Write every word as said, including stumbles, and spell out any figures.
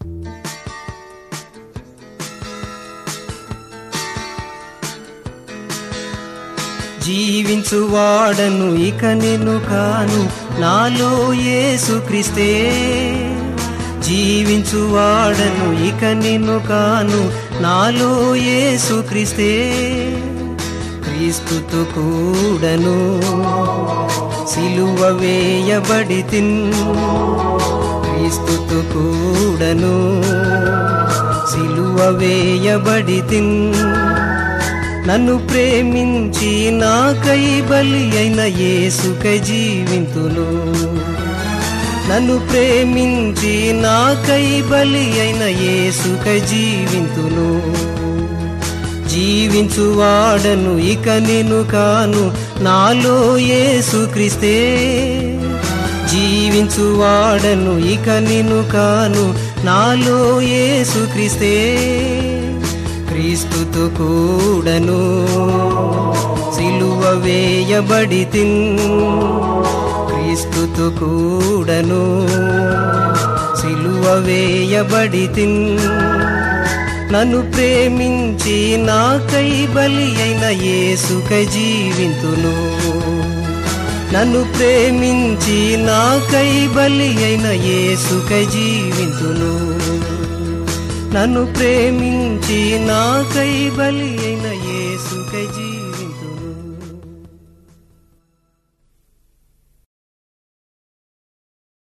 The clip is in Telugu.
జీవించువాడను ఇక నిన్ను కాను, నాలో యేసుక్రీస్తే. జీవించువాడను ఇక నిన్ను కాను, నాలో యేసుక్రీస్తే. క్రీస్తుతో కూడను సిలువ వేయబడితిన్, క్రీస్తుతో కూడను సిలువ వేయబడితిన్. నన్ను ప్రేమించి నాకై బలి అయిన యేసుకై జీవింతును. నన్ను ప్రేమించి నాకై బలి అయిన యేసుకై జీవింతును. జీవించువాడను ఇక నిన్ను కాను, నాలో యేసుక్రీస్తే. జీవించువాడను ఇక నిన్ను కాను, నాలో యేసుక్రీస్తే. క్రీస్తుతో కూడను సిలువ వేయబడితిన్, క్రీస్తుతో కూడను సిలువ వేయబడితిన్. నన్ను ప్రేమించి నాకై బలి అయిన యేసుకై జీవింతును. నన్ను ప్రేమించి నాకై బలి అయిన యేసుకై జీవింతును. నన్ను ప్రేమించి నాకై బలి అయిన యేసుకై జీవింతును.